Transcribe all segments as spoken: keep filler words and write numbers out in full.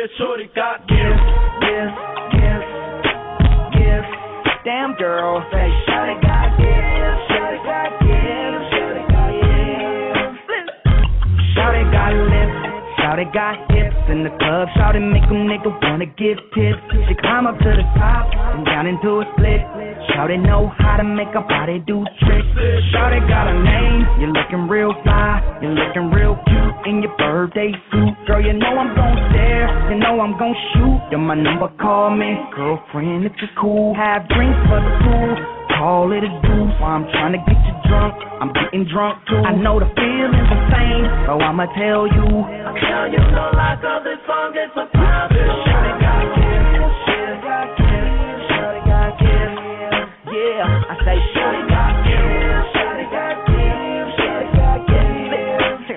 said shorty got gifts, gifts, gifts, gifts. Damn girl, say shorty got gifts, shorty got gifts, shorty got gifts. Shorty got lips, shorty got hips in the club. Shorty make a nigga wanna give tips. She climb up to the top and down into a split. Shorty know how to make her body do tricks. Shorty got a name, you're looking real fly, you're looking real cute in your birthday suit. Girl, you know I'm gon' stare, you know I'm gon' shoot. You're my number, call me girlfriend if you're cool. Have drinks for the two, call it a deuce. While I'm trying to get you drunk, I'm getting drunk too. I know the feeling's the same, so I'ma tell you. I'll tell you no lie, cause this song is a private. Shorty got gifts, shorty got gifts, shorty got gifts. Yeah, I say shorty got gifts, shorty got gifts, shorty got gifts.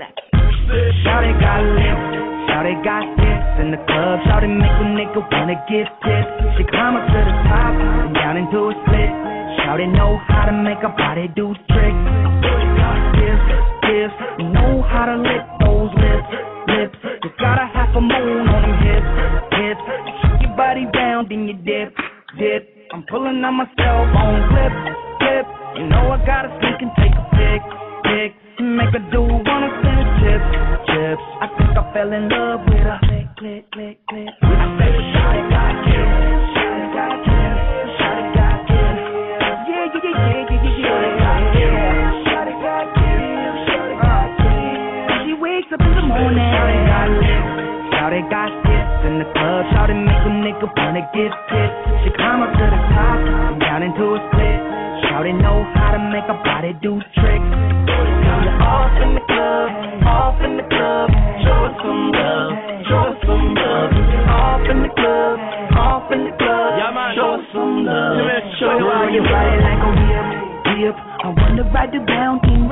Shorty got lips, shorty got hips in the club. Shorty make a nigga wanna give tips. She climb up to the top and down into a split. Shorty know how to make her body do tricks. Shorty got gifts, gifts, know how to lick those lips, lips. You got a half a moon on them hips, hips. Shake your body down, then you dip, dip. I'm pulling on my cell phone clip, clip. You know I gotta sneak and take a pic, pic. Make a dude wanna spin his chips, chips. I think I fell in love with her. Click, click, click, click. I say shawty got gifts, shawty got gifts, shawty got gifts. Yeah, yeah, yeah, yeah, yeah, yeah. Shawty got gifts, shawty got gifts, shawty got gifts. She wakes up in the morning, shawty got lips, shawty got gifts in the club. Shawty make a nigga wanna give tips. She climb up to the top and down into a split. Shawty know how to make her body do tricks. You're off in the club, off in the club. Show us some love, show us some love. Off in the club, off in the club. Show us some love. Show you how you ride like a whip, whip. I wanna ride around in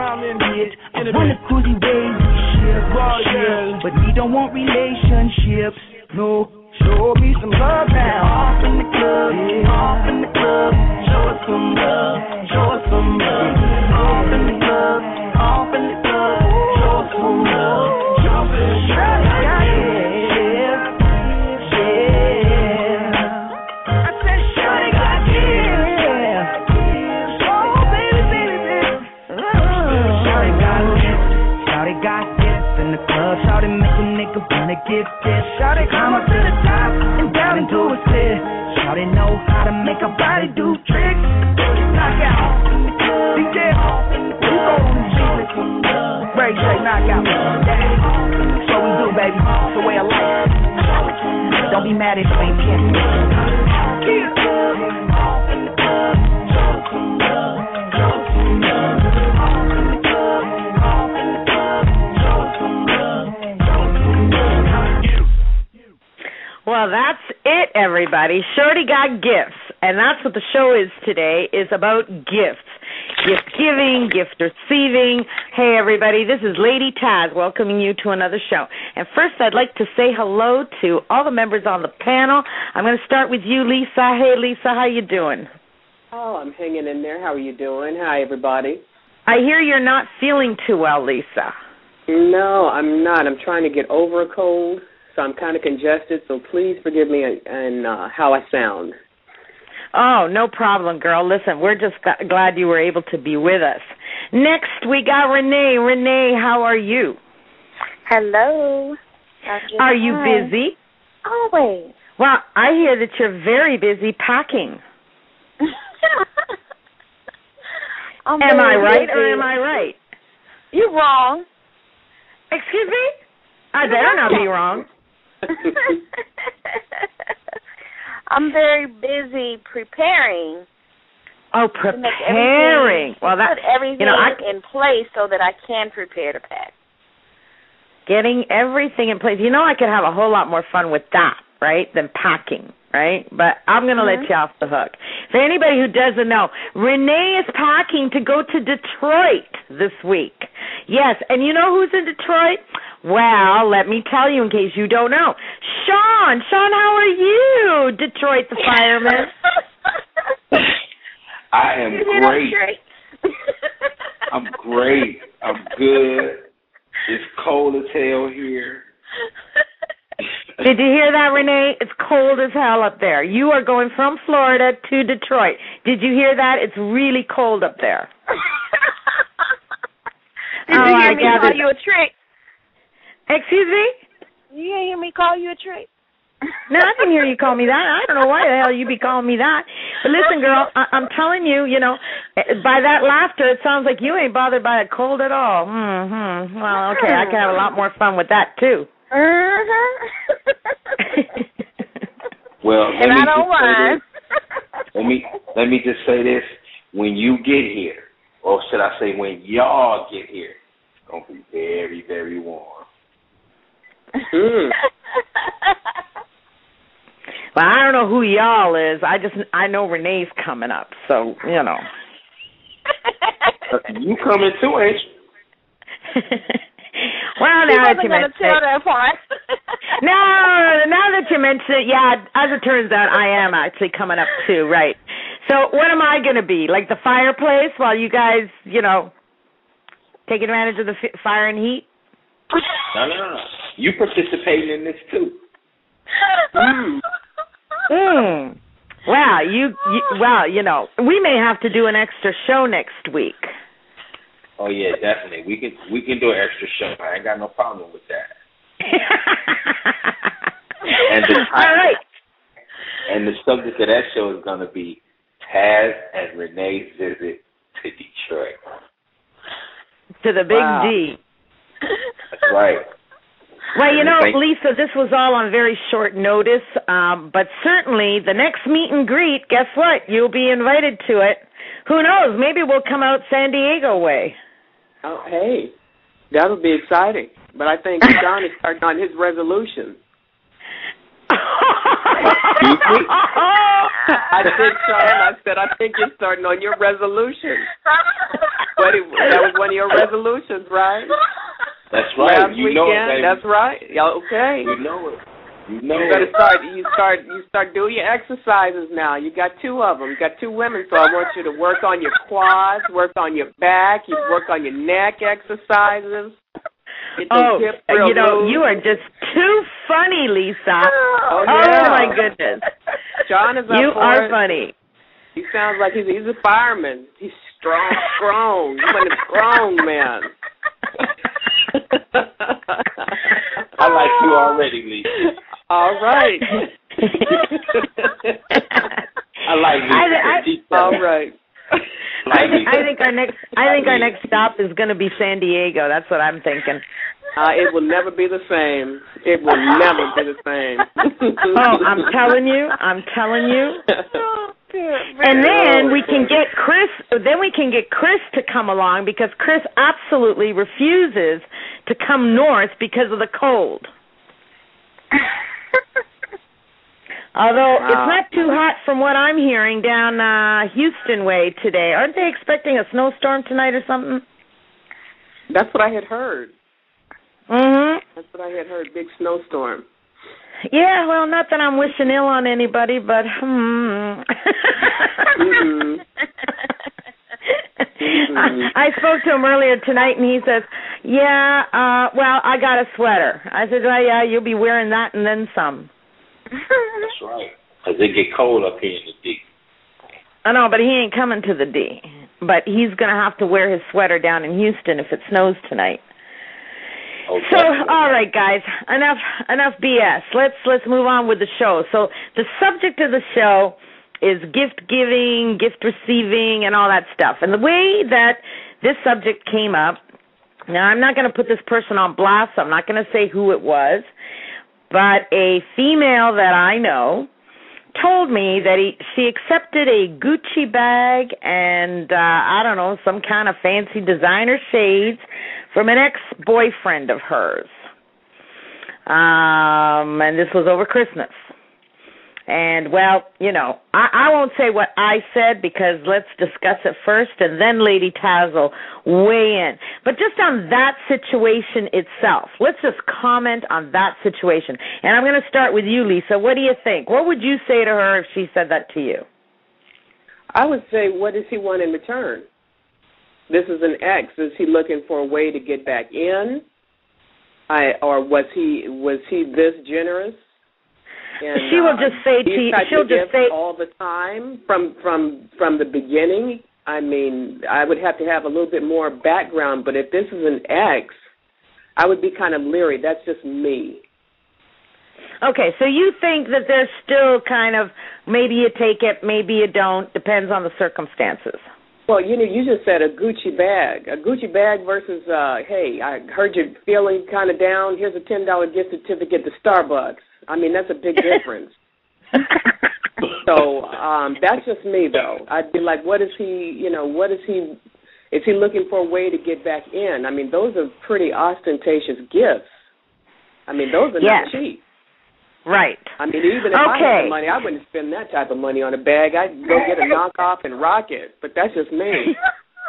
it. I wanna cruise the waves, ship, ship. But we don't want relationships, no. Show me some love now. Off in the club, yeah. Off in the club. Show us some love, show us some love. Off in the club, off in the club. Show us some love, show us some love. Yeah, yeah, yeah. I said, shawty got gifts. Oh, baby, baby, baby. Shawty got gifts, shawty got gifts in the club. Shawty make a nigga wanna give tips. Shawty climb up to the top and down into a split. Shawty know how to make her body do tricks. Knock out, D J, you go on the beat. Ray J, knock out. That's what we do, baby. It's the way of life. Don't be mad if you ain't kidding. Well, that's it, everybody. Shorty got gifts, and that's what the show is today, is about gifts. Gift giving, gift receiving. Hey, everybody, this is Lady Taz welcoming you to another show. And first, I'd like to say hello to all the members on the panel. I'm going to start with you, Lisa. Hey, Lisa, how you doing? Oh, I'm hanging in there. How are you doing? Hi, everybody. I hear you're not feeling too well, Lisa. No, I'm not. I'm trying to get over a cold. So I'm kind of congested, so please forgive me and uh, how I sound. Oh, no problem, girl. Listen, we're just g- glad you were able to be with us. Next, we got Renee. Renee, how are you? Hello. Are you busy? Always. Well, I hear that you're very busy packing. am I right busy. or am I right? You're wrong. Excuse me? I better not be wrong. I'm very busy preparing. Oh, preparing. Well, that put everything you know, I, in place so that I can prepare to pack. Getting everything in place. You know, I could have a whole lot more fun with that, right, than packing, right? But I'm going to mm-hmm. let you off the hook. For anybody who doesn't know, Renee is packing to go to Detroit this week. Yes, and you know who's in Detroit? Well, let me tell you in case you don't know. Sean, Sean, how are you? Detroit the fireman. I am great. I'm great. I'm good. It's cold as hell here. Did you hear that, Renee? It's cold as hell up there. You are going from Florida to Detroit. Did you hear that? It's really cold up there. Did oh, you hear I me gathered. call you a trick? Excuse me? You didn't hear me call you a trick? No, I didn't hear you call me that. I don't know why the hell you be calling me that. But listen, girl, I- I'm telling you, you know, by that laughter, it sounds like you ain't bothered by a cold at all. Mm-hmm. Well, okay, I can have a lot more fun with that, too. Uh-huh. Well, let and me I don't just say mind. this. Let me let me just say this: when you get here, or should I say, when y'all get here, it's gonna be very, very warm. Mm. Well, I don't know who y'all is. I just I know Renee's coming up, so you know. You coming too, ain't you? Well, now that you mention tell it, that part. no, now that you mention it, yeah. As it turns out, I am actually coming up too, right? So, what am I going to be? Like the fireplace while you guys, you know, take advantage of the f- fire and heat? No, no, no, no. You participating in this too. Mm. Mm. Well, you, you, well, you know, we may have to do an extra show next week. Oh yeah, definitely. We can we can do an extra show. I ain't got no problem with that. and the All right. And the subject of that show is going to be Taz and Renee's visit to Detroit. To the big Wow. D. That's right. Well, you know, Thank- Lisa, this was all on very short notice, um, but certainly the next meet and greet, guess what? You'll be invited to it. Who knows? Maybe we'll come out San Diego way. Oh, hey, that'll be exciting. But I think John is starting on his resolution. Excuse me? I said, Sean, I said, I think you're starting on your resolution. But it, that was one of your resolutions, right? That's right. Last you know it, weekend, baby. that's right. Yeah, okay. You know it. You know You gotta it. start. You start. You start doing your exercises now. You got two of them. You got two women, so I want you to work on your quads, work on your back, you work on your neck exercises. Get those Oh, hips real you know, loose. you are just too funny, Lisa. Oh, Oh, yeah. my goodness. John is up You for are it. funny. He sounds like he's he's a fireman. He's strong, strong. He's one of the strong men. I like you already, Lisa. All right. I like Lisa. I- I- She's All funny. right. I think, I think our next I think our next stop is going to be San Diego. That's what I'm thinking. Uh, it will never be the same. It will never be the same. Oh, I'm telling you, I'm telling you. And then we can get Chris. Then we can get Chris to come along because Chris absolutely refuses to come north because of the cold. Although Wow. it's not too hot from what I'm hearing down uh, Houston way today. Aren't they expecting a snowstorm tonight or something? That's what I had heard. Mhm. That's what I had heard. Big snowstorm. Yeah, well, not that I'm wishing ill on anybody, but hmm. Mm-mm. Mm-mm. I, I spoke to him earlier tonight, and he says, "Yeah, uh, well, I got a sweater." I said, "Well, yeah, you'll be wearing that and then some." That's right. Because it get cold up here in the D. I know, but he ain't coming to the D. But he's going to have to wear his sweater down in Houston if it snows tonight. Oh, So, definitely. all right, guys, enough enough B S. Let's let's move on with the show. So, the subject of the show is gift giving, gift receiving, and all that stuff. And the way that this subject came up, now I'm not going to put this person on blast. So I'm not going to say who it was, but a female that I know told me that he, she accepted a Gucci bag and, uh, I don't know, some kind of fancy designer shades from an ex-boyfriend of hers. Um, and this was over Christmas. And, well, you know, I, I won't say what I said because let's discuss it first, and then Lady Taz will weigh in. But just on that situation itself, let's just comment on that situation. And I'm going to start with you, Lisa. What do you think? What would you say to her if she said that to you? I would say, what does he want in return? This is an ex. Is he looking for a way to get back in? I, or was he was he this generous? And, she will uh, just say to you, she'll just say all the time from from from the beginning. I mean, I would have to have a little bit more background, but if this is an ex, I would be kind of leery. That's just me. Okay, so you think that there's still kind of, maybe you take it, maybe you don't, depends on the circumstances. Well, you know, you just said a Gucci bag. A Gucci bag versus, uh, hey, I heard you're feeling kind of down. Here's a ten dollar gift certificate to Starbucks. I mean, that's a big difference. So um, that's just me, though. I'd be like, what is he, you know, what is he, is he looking for a way to get back in? I mean, those are pretty ostentatious gifts. I mean, those are yes. not cheap. Right. I mean, even if okay. I had the money, I wouldn't spend that type of money on a bag. I'd go get a knockoff and rock it. But that's just me.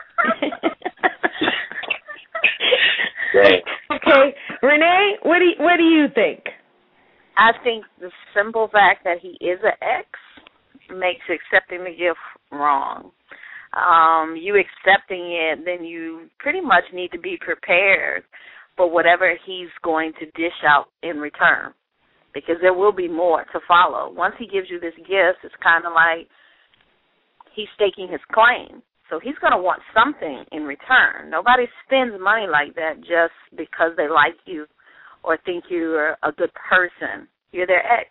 Okay, Renee, what do you, what do you think? I think the simple fact that he is an ex makes accepting the gift wrong. Um, you accepting it, then you pretty much need to be prepared for whatever he's going to dish out in return, because there will be more to follow. Once he gives you this gift, it's kind of like he's staking his claim. So he's going to want something in return. Nobody spends money like that just because they like you or think you're a good person. You're their ex.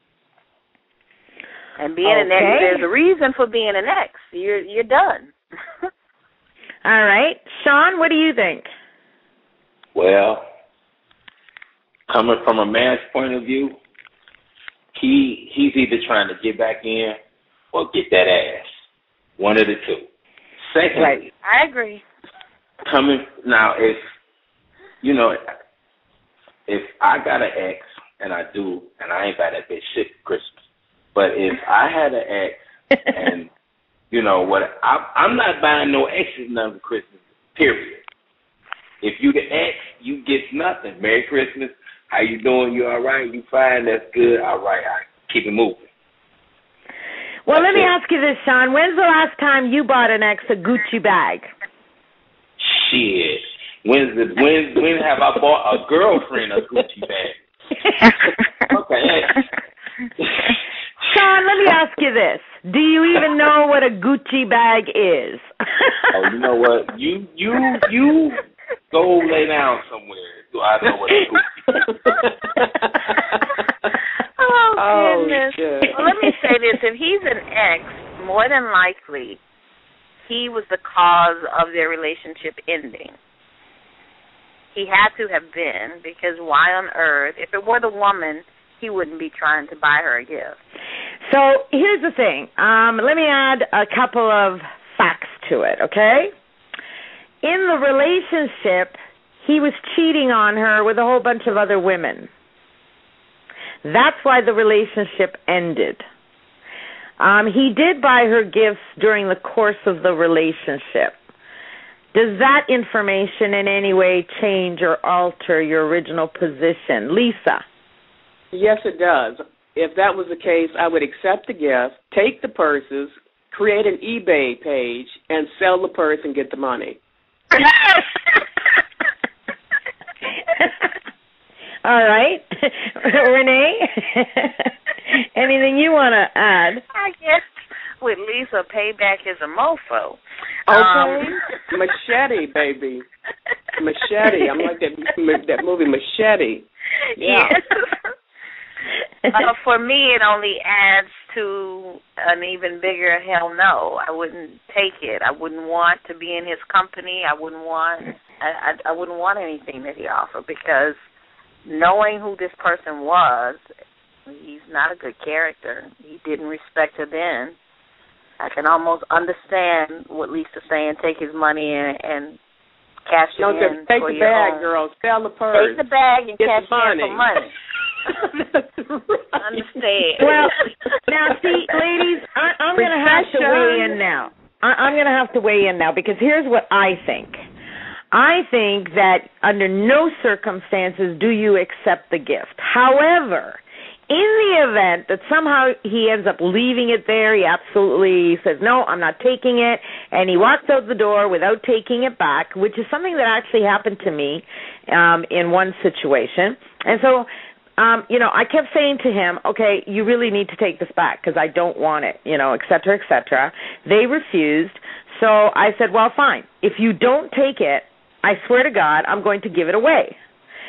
And being okay. an ex, there's a reason for being an ex. You're you're done. All right. Sean, what do you think? Well, coming from a man's point of view, he he's either trying to get back in or get that ass. One of the two. Secondly, right. I agree. Coming now, if you know, if I got an ex and I do, and I ain't buy that bitch shit for Christmas, but if I had an ex and you know what, I, I'm not buying no exes none for Christmas. Period. If you the ex, you get nothing. Merry Christmas. How you doing? You all right? You fine? That's good. All right. All right. Keep it moving. Well, That's let me it. ask you this, Sean. When's the last time you bought an ex a Gucci bag? Shit. When's the when when have I bought a girlfriend a Gucci bag? Okay. Sean, let me ask you this. Do you even know what a Gucci bag is? Oh, you know what? You you you go lay down somewhere. Do I know what a Gucci bag is? Oh, goodness. Oh, well, let me say this. If he's an ex, more than likely, he was the cause of their relationship ending. He had to have been, because why on earth, if it were the woman, he wouldn't be trying to buy her a gift. So here's the thing. Um, let me add a couple of facts to it, okay? In the relationship, he was cheating on her with a whole bunch of other women. That's why the relationship ended. Um, he did buy her gifts during the course of the relationship. Does that information in any way change or alter your original position? Lisa? Yes, it does. If that was the case, I would accept the gift, take the purses, create an eBay page, and sell the purse and get the money. All right. Renee, anything you want to add? I guess with Lisa, payback is a mofo. Okay. Um, Machete, baby. Machete. I'm like that, that movie Machete. Yeah. Yes. Uh, for me, it only adds to an even bigger hell no. I wouldn't take it. I wouldn't want to be in his company. I wouldn't want. I, I, I wouldn't want anything that he offered, because knowing who this person was, he's not a good character. He didn't respect her then. I can almost understand what Lisa's saying. Take his money and, and cash it No, in just take for the your bag, own. girl. Sell the purse. Take the bag and Get cash the in for money. That's right. Understand. Well, now, see, ladies, I, I'm going to have to weigh in now. I, I'm going to have to weigh in now, because here's what I think. I think that under no circumstances do you accept the gift. However, in the event that somehow he ends up leaving it there, he absolutely says, no, I'm not taking it, and he walks out the door without taking it back, which is something that actually happened to me um, in one situation. And so um, you know, I kept saying to him, okay, you really need to take this back because I don't want it, you know, et cetera, et cetera. They refused. So I said, well, fine. If you don't take it, I swear to God, I'm going to give it away.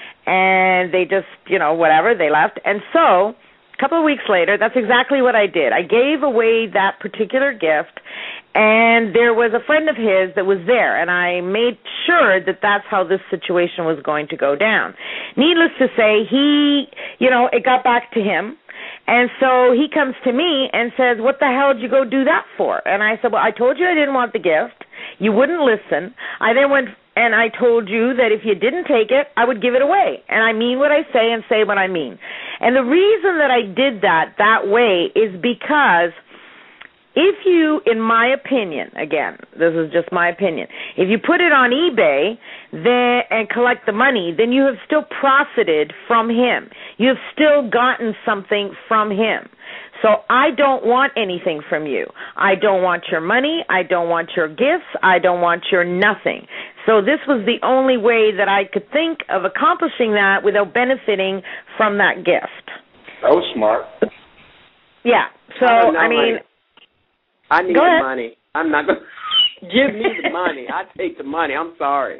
And they just, you know, whatever, they left. And so a couple of weeks later, that's exactly what I did. I gave away that particular gift, and there was a friend of his that was there, and I made sure that that's how this situation was going to go down. Needless to say, he, you know, it got back to him, and so he comes to me and says, what the hell did you go do that for? And I said, well, I told you I didn't want the gift. You wouldn't listen. I then went and I told you that if you didn't take it, I would give it away. And I mean what I say and say what I mean. And the reason that I did that that way is because if you, in my opinion, again, this is just my opinion, if you put it on eBay then and collect the money, then you have still profited from him. You have still gotten something from him. So I don't want anything from you. I don't want your money. I don't want your gifts. I don't want your nothing. So this was the only way that I could think of accomplishing that without benefiting from that gift. That was smart. Yeah. So, I, know, I mean... like, I need Go the ahead. money. I'm not going to give me the money. I take the money. I'm sorry.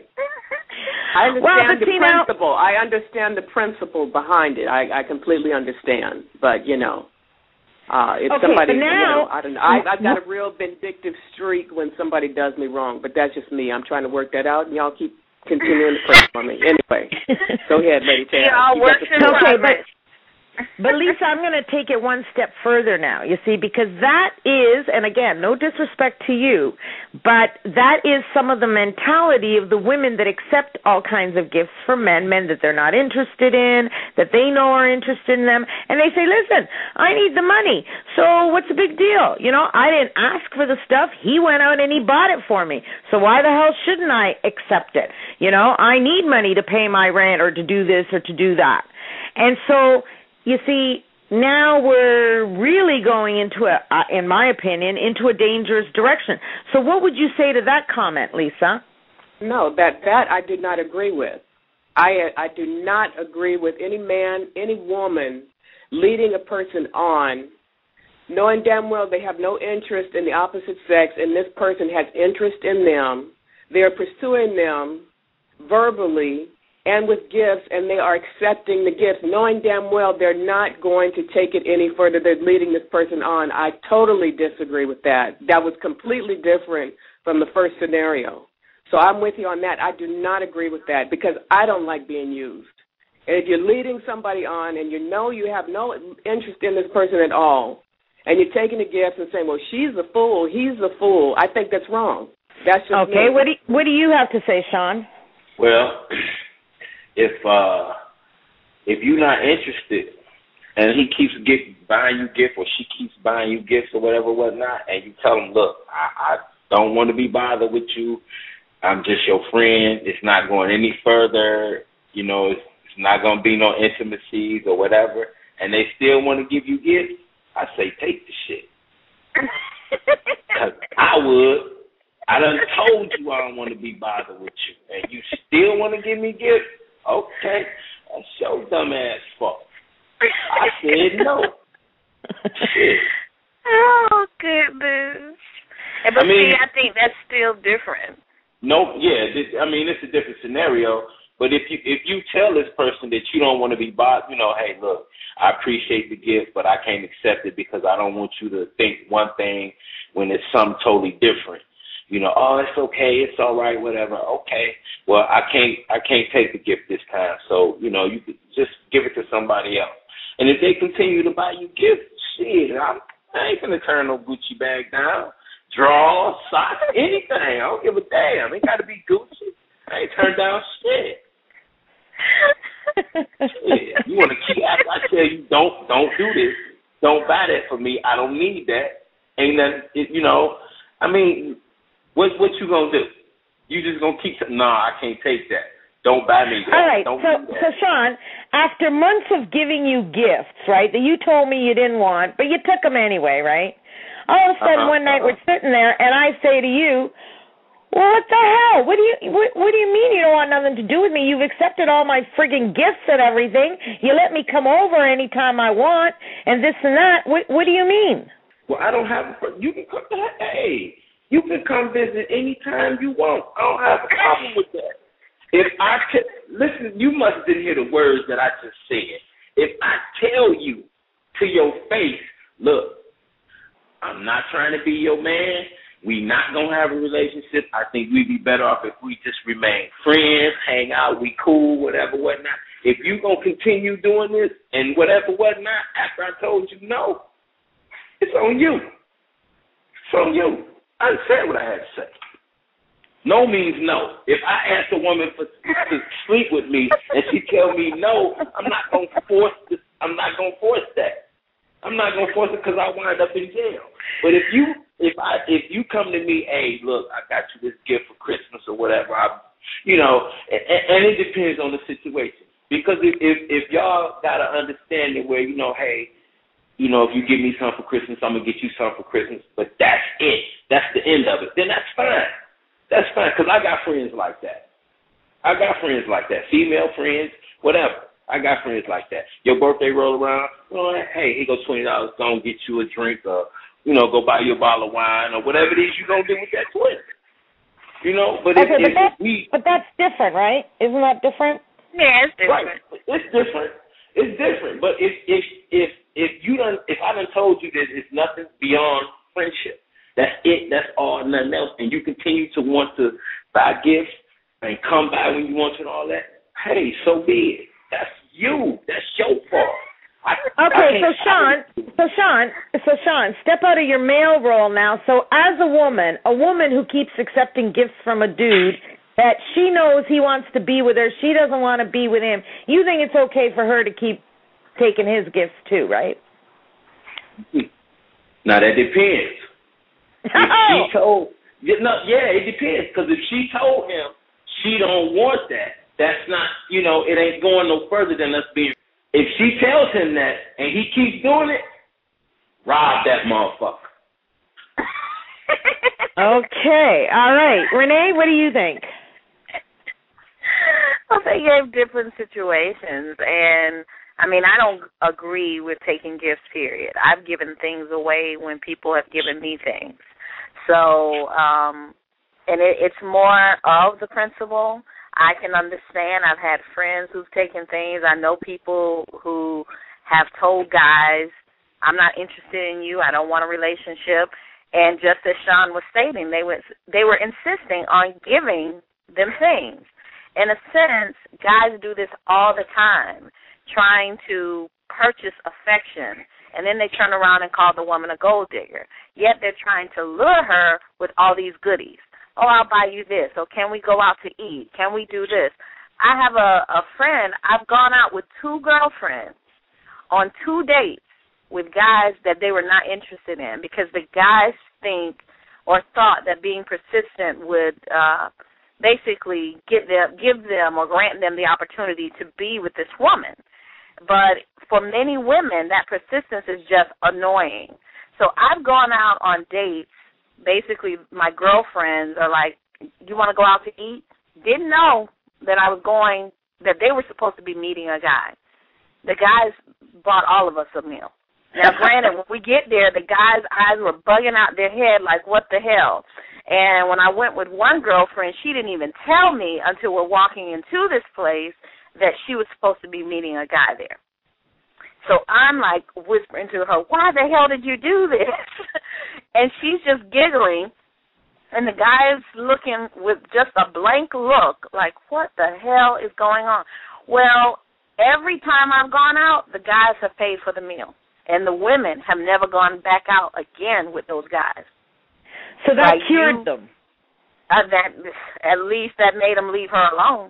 I understand well, the see, now, principle. I understand the principle behind it. I, I completely understand. But, you know, uh, if okay, somebody, but now, you know, I don't know. I, I've got a real vindictive streak when somebody does me wrong, but that's just me. I'm trying to work that out, and y'all keep continuing to pray for me. Anyway, go ahead, Lady Tara. It all works in okay, progress. but But, Lisa, I'm going to take it one step further now, you see, because that is, and again, no disrespect to you, but that is some of the mentality of the women that accept all kinds of gifts from men, men that they're not interested in, that they know are interested in them, and they say, listen, I need the money, so what's the big deal? You know, I didn't ask for the stuff. He went out and he bought it for me, so why the hell shouldn't I accept it? You know, I need money to pay my rent or to do this or to do that. And so... You see, now we're really going into a, uh, in my opinion, into a dangerous direction. So what would you say to that comment, Lisa? No, that, that I do not agree with. I, I do not agree with any man, any woman leading a person on, knowing damn well they have no interest in the opposite sex and this person has interest in them. They are pursuing them verbally and with gifts, and they are accepting the gifts, knowing damn well they're not going to take it any further. They're leading this person on. I totally disagree with that. That was completely different from the first scenario. So I'm with you on that. I do not agree with that because I don't like being used. And if you're leading somebody on and you know you have no interest in this person at all, and you're taking the gifts and saying, well, she's the fool, he's the fool, I think that's wrong. That's just okay. me. What do you, what do you have to say, Sean? Well... If uh, if you're not interested, and he keeps get, buying you gifts, or she keeps buying you gifts, or whatever, whatnot, and you tell him, look, I, I don't want to be bothered with you. I'm just your friend. It's not going any further. You know, it's, it's not going to be no intimacies or whatever. And they still want to give you gifts. I say, take the shit. 'Cause I would. I done told you I don't want to be bothered with you, and you still want to give me gifts. Okay, that's your dumb ass fault. I said no. Shit. Oh, goodness. But I mean, see, I think that's still different. No, yeah, this, I mean, it's a different scenario. But if you if you tell this person that you don't want to be bothered, you know, hey, look, I appreciate the gift, but I can't accept it because I don't want you to think one thing when it's something totally different. You know, oh, it's okay, it's all right, whatever. Okay, well, I can't, I can't take the gift this time. So, you know, you could just give it to somebody else. And if they continue to buy you gifts, shit, I'm, I ain't gonna turn no Gucci bag down, draw, socks, anything. I don't give a damn. It got to be Gucci. I ain't turned down shit. Shit, you want to keep? I, I tell you, don't, don't do this. Don't buy that for me. I don't need that. Ain't that, it, you know? I mean. What what you gonna do? You just gonna keep saying, nah, I can't take that. Don't buy me that. All right, Don't so, do that. so Sean, after months of giving you gifts, right, that you told me you didn't want, but you took them anyway, right? All of a sudden uh-huh, one night uh-huh. we're sitting there and I say to you, Well, what the hell? What do you what, what do you mean you don't want nothing to do with me? You've accepted all my friggin' gifts and everything. You let me come over anytime I want, and this and that. What What do you mean? Well, I don't have. You can come. Hey, you can come visit anytime you want. I don't have a problem with that. If I t- listen, you must didn't hear the words that I just said. If I tell you to your face, look, I'm not trying to be your man. We not going to have a relationship. I think we'd be better off if we just remain friends, hang out, we cool, whatever, whatnot. If you going to continue doing this and whatever, whatnot, after I told you no, it's on you. It's on you. I said what I had to say. No means no. If I ask a woman for, to sleep with me and she tell me no, I'm not going to force this. I'm not going to force that. I'm not going to force it because I wind up in jail. But if you if I if you come to me, hey, look, I got you this gift for Christmas or whatever, I, you know, and, and it depends on the situation. Because if, if if y'all got an understanding where, you know, hey, you know, if you give me something for Christmas, I'm gonna get you something for Christmas, but that's it. That's the end of it. Then that's fine. That's fine because I got friends like that. I got friends like that, female friends, whatever. I got friends like that. Your birthday roll around, you know, hey, here goes twenty dollars. Go and get you a drink or, you know, go buy you a bottle of wine or whatever it is you're going to do with that twenty. You know, but okay, if, but, that's, if we... but that's different, right? Isn't that different? Yeah, it's different. Right. It's different. It's different. But if if if if you done if I done told you that it's nothing beyond friendship, that's it, that's all, nothing else, and you continue to want to buy gifts and come by when you want to and all that, hey, so be it. That's you. That's your fault. I, okay, I so Sean, so Sean, so Sean, step out of your male role now. So as a woman, a woman who keeps accepting gifts from a dude that she knows he wants to be with her, she doesn't want to be with him, you think it's okay for her to keep taking his gifts too, right? Now, that depends. If she told, no, yeah, it depends. Because if she told him she don't want that, that's not, you know, it ain't going no further than us being. If she tells him that and he keeps doing it, rob that motherfucker. Okay, all right. Renee, what do you think? Well, they gave different situations, and, I mean, I don't agree with taking gifts, period. I've given things away when people have given me things. So, um, and it, it's more of the principle. I can understand. I've had friends who've taken things. I know people who have told guys, I'm not interested in you. I don't want a relationship. And just as Sean was stating, they were, they were insisting on giving them things. In a sense, guys do this all the time, trying to purchase affection, and then they turn around and call the woman a gold digger. Yet they're trying to lure her with all these goodies. Oh, I'll buy you this. Or can we go out to eat? Can we do this? I have a, a friend. I've gone out with two girlfriends on two dates with guys that they were not interested in because the guys think or thought that being persistent would uh, basically give them, give them or grant them the opportunity to be with this woman. But for many women, that persistence is just annoying. So I've gone out on dates. Basically, my girlfriends are like, you want to go out to eat? Didn't know that I was going, that they were supposed to be meeting a guy. The guys bought all of us a meal. Now, granted, when we get there, the guys' eyes were bugging out their head like, what the hell? And when I went with one girlfriend, she didn't even tell me until we're walking into this place that she was supposed to be meeting a guy there. So I'm like whispering to her, why the hell did you do this? And she's just giggling, and the guy's looking with just a blank look like, what the hell is going on? Well, every time I've gone out, the guys have paid for the meal, and the women have never gone back out again with those guys. So that like cured you, them. Uh, that at least that made them leave her alone.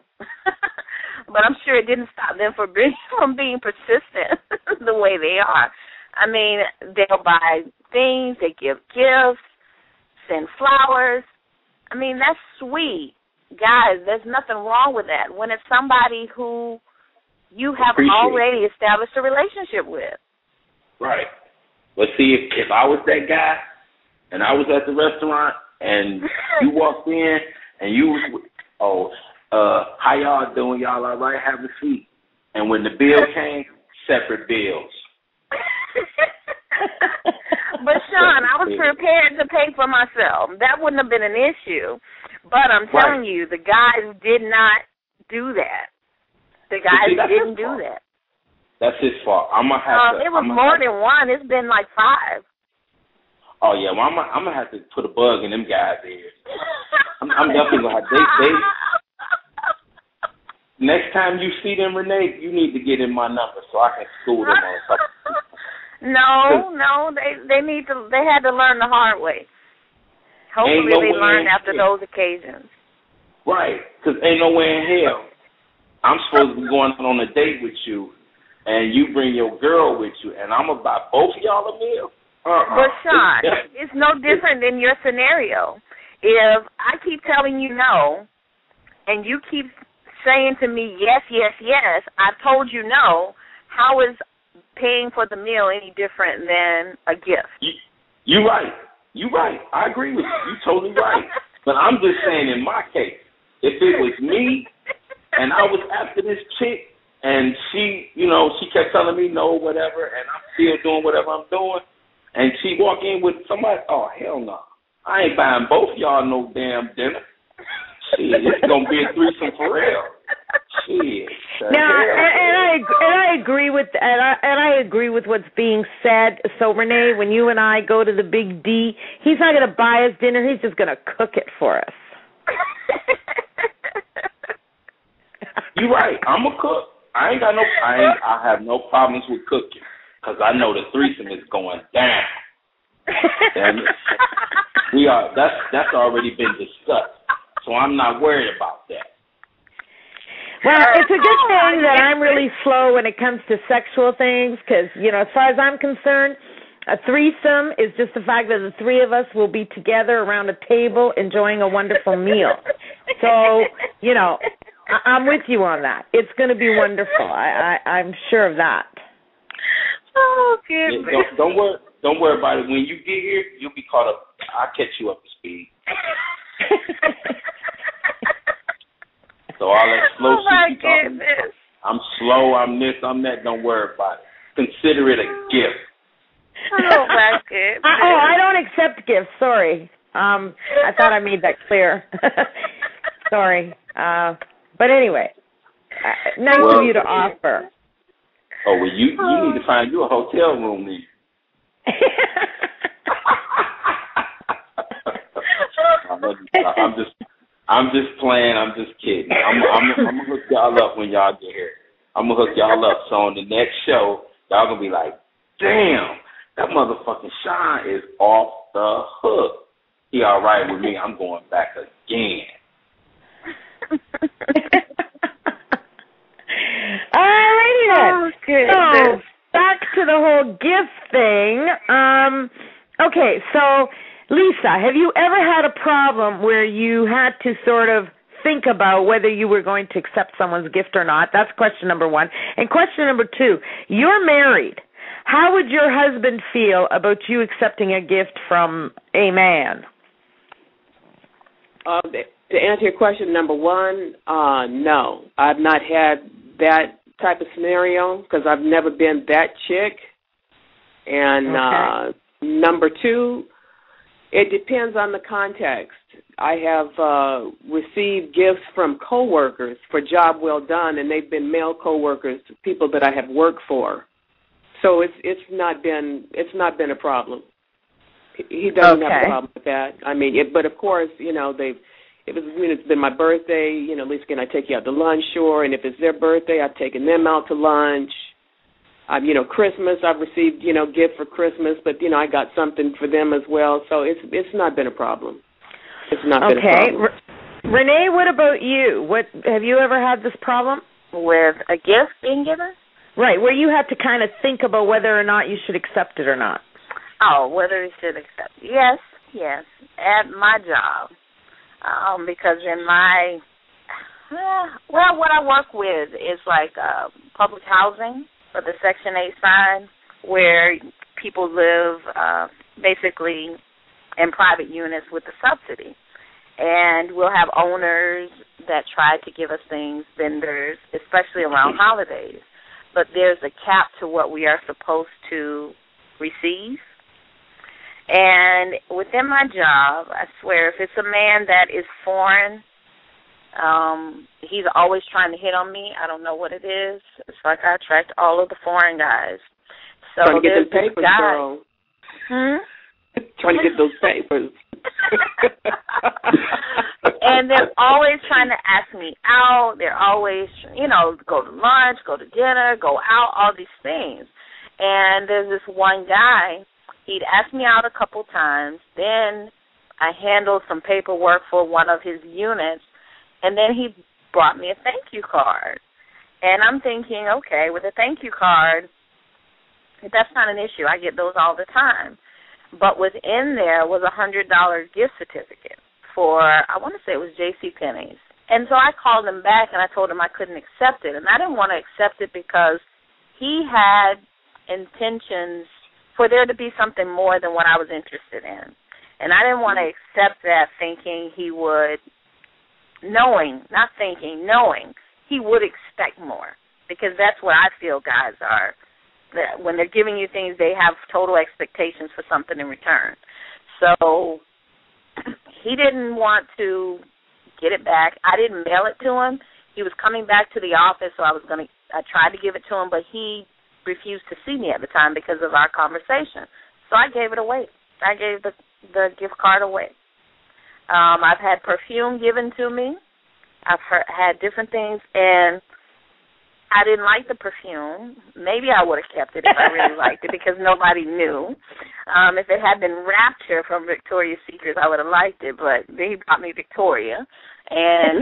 But I'm sure it didn't stop them from being, from being persistent the way they are. I mean, they'll buy things, they give gifts, send flowers. I mean, that's sweet. Guys, there's nothing wrong with that when it's somebody who you have Appreciate already established a relationship with. Right. But see, if, if I was that guy and I was at the restaurant and you walked in and you was, oh, uh, how y'all doing? Y'all all right? Have a seat. And when the bill came, separate bills. But, Sean, I was prepared to pay for myself. That wouldn't have been an issue. But I'm telling right. you, the guys did not do that. The guys see, didn't do fault. that. That's his fault. I'm going to have um, to. It was more than to, one. It's been like five. Oh, yeah. Well, I'm, I'm going to have to put a bug in them guys' ears. I'm, I'm definitely going to have to. They, next time you see them, Renee, you need to get in my number so I can school them on something. No, no, they they need to. They had to learn the hard way. Hopefully, no they learn after hell. those occasions. Right, because ain't no way in hell I'm supposed to be going on a date with you, and you bring your girl with you, and I'm gonna buy both of y'all a meal. Uh-uh. But Sean, it's no different than your scenario. If I keep telling you no, and you keep saying to me yes, yes, yes, I told you no. How is paying for the meal any different than a gift? You, you're right. You're right. I agree with you. You're totally right. But I'm just saying in my case, if it was me and I was after this chick and she, you know, she kept telling me no, whatever, and I'm still doing whatever I'm doing, and she walk in with somebody, oh, hell no. I ain't buying both of y'all no damn dinner. Shit, it's going to be a threesome for real. Shit. Now, and, and I and I agree with and I and I agree with what's being said. So Renee, when you and I go to the Big D, he's not going to buy us dinner. He's just going to cook it for us. You're right. I'm a cook. I ain't got no. I ain't, I have no problems with cooking because I know the threesome is going down. Damn it. We are. That's that's already been discussed. So I'm not worried about that. Well, it's a good thing that I'm really slow when it comes to sexual things because, you know, as far as I'm concerned, a threesome is just the fact that the three of us will be together around a table enjoying a wonderful meal. So, you know, I- I'm with you on that. It's going to be wonderful. I- I- I'm sure of that. Oh, goodness. Yeah, don't, don't worry. Don't worry about it. When you get here, you'll be caught up. I'll catch you up to speed. So all that slow oh my shit you talking about. I'm slow, I'm this, I'm that. Don't worry about it. Consider it a gift. Oh my goodness. I, oh, I don't accept gifts. Sorry. Um, I thought I made that clear. Sorry. Uh, but anyway, uh, nice well, of you to offer. Oh well, you you need to find you a hotel room then. I'm just. I'm just playing. I'm just kidding. I'm, I'm, I'm going to hook y'all up when y'all get here. I'm going to hook y'all up. So on the next show, y'all going to be like, damn, that motherfucking Sean is off the hook. He all right with me. I'm going back again. All righty then. Oh, good. So back to the whole gift thing. Um, okay, so Lisa, have you ever had a problem where you had to sort of think about whether you were going to accept someone's gift or not? That's question number one. And question number two, you're married. How would your husband feel about you accepting a gift from a man? Uh, to answer your question, number one, uh, no. I've not had that type of scenario because I've never been that chick. And okay. uh, number two, it depends on the context. I have uh, received gifts from coworkers for job well done, and they've been male coworkers, people that I have worked for. So it's it's not been it's not been a problem. He doesn't okay. have a problem with that. I mean, it, but of course, you know, they if it's, I mean, it's been my birthday, you know, at least can I take you out to lunch? Sure. And if it's their birthday, I've taken them out to lunch. Um, you know, Christmas, I've received, you know, gift for Christmas, but, you know, I got something for them as well. So it's it's not been a problem. It's not okay. been a problem. R- Renee, what about you? What have you ever had this problem? With a gift being given? Right, where you had to kind of think about whether or not you should accept it or not. Oh, whether you should accept it. Yes, yes, at my job. Um, because in my, uh, well, what I work with is like uh, public housing for the Section eight side, where people live uh, basically in private units with the subsidy. and we'll have owners that try to give us things, vendors, especially around holidays. But there's a cap to what we are supposed to receive. And within my job, I swear, if it's a man that is foreign, um, he's always trying to hit on me. I don't know what it is. It's like I attract all of the foreign guys. So trying to get there's those papers, this guy. girl. Hmm? Trying to get those papers. And they're always trying to ask me out. They're always, you know, go to lunch, go to dinner, go out, all these things. And there's this one guy. He'd asked me out a couple times. Then I handled some paperwork for one of his units, and then he brought me a thank you card. And I'm thinking, okay, with a thank you card, that's not an issue. I get those all the time. But within there was a one hundred dollars gift certificate for, I want to say it was JCPenney's. And so I called him back, and I told him I couldn't accept it. And I didn't want to accept it because he had intentions for there to be something more than what I was interested in. And I didn't want to accept that thinking he would, knowing, not thinking, knowing, he would expect more. Because that's what I feel guys are. That when they're giving you things, they have total expectations for something in return. So he didn't want to get it back. I didn't mail it to him. He was coming back to the office, so I was going to, I tried to give it to him, but he refused to see me at the time because of our conversation. So I gave it away. I gave the, the gift card away. Um, I've had perfume given to me. I've heard, had different things, and I didn't like the perfume. Maybe I would have kept it if I really liked it because nobody knew. Um, if it had been Rapture from Victoria's Secret, I would have liked it, but then he brought me Victoria, and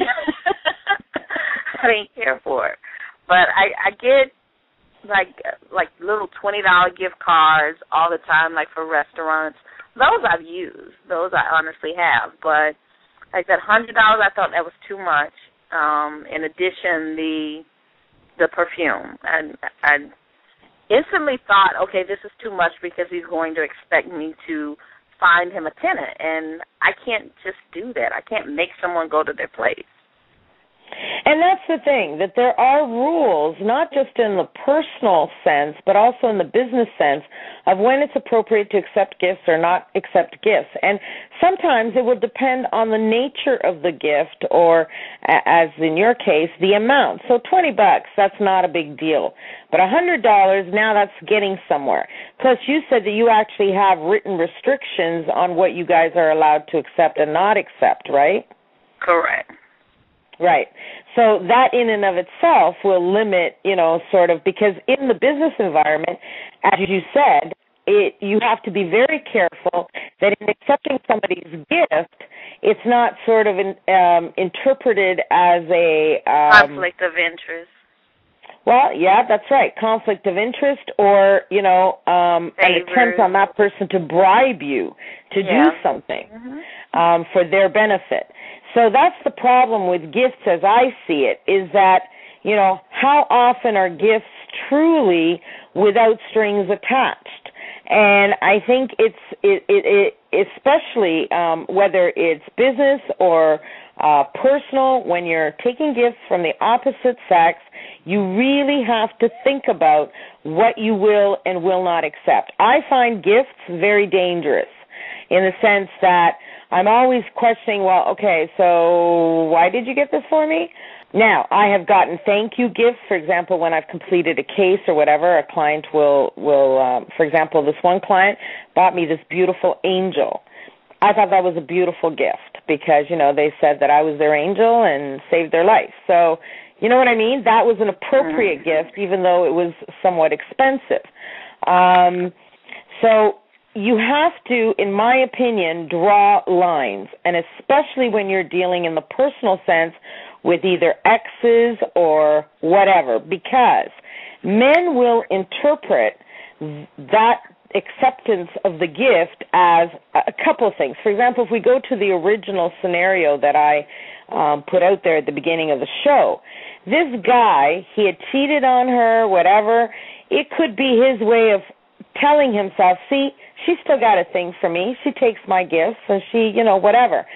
I didn't care for it. But I, I get, like, like little twenty dollars gift cards all the time, like for restaurants. Those I've used. Those I honestly have. But like that one hundred dollars, I thought that was too much. Um, in addition, the... the perfume. And I instantly thought, okay, this is too much because he's going to expect me to find him a tenant. And I can't just do that. I can't make someone go to their place. And that's the thing, that there are rules, not just in the personal sense, but also in the business sense of when it's appropriate to accept gifts or not accept gifts. And sometimes it will depend on the nature of the gift or, as in your case, the amount. So twenty bucks, that's not a big deal. But one hundred dollars, now that's getting somewhere. Plus, you said that you actually have written restrictions on what you guys are allowed to accept and not accept, right? Correct. Right. So that in and of itself will limit, you know, sort of, because in the business environment, as you said, it, you have to be very careful that in accepting somebody's gift, it's not sort of in, um, interpreted as a... Um, conflict of interest. Well, yeah, that's right. Conflict of interest or, you know, um, an attempt on that person to bribe you to yeah. do something mm-hmm. um, for their benefit. So that's the problem with gifts as I see it, is that, you know, how often are gifts truly without strings attached? And I think it's, it, it, it especially um, whether it's business or uh, personal, when you're taking gifts from the opposite sex, you really have to think about what you will and will not accept. I find gifts very dangerous in the sense that I'm always questioning, well, okay, so why did you get this for me? Now, I have gotten thank you gifts. For example, when I've completed a case or whatever, a client will, will um, for example, this one client bought me this beautiful angel. I thought that was a beautiful gift because, you know, they said that I was their angel and saved their life. So, you know what I mean? That was an appropriate mm-hmm. gift, even though it was somewhat expensive. Um, so you have to, in my opinion, draw lines, and especially when you're dealing in the personal sense with either exes or whatever, because men will interpret that acceptance of the gift as a couple of things. For example, if we go to the original scenario that I um, put out there at the beginning of the show, this guy, he had cheated on her, whatever. It could be his way of telling himself, see, she still got a thing for me. She takes my gifts and she, you know, whatever.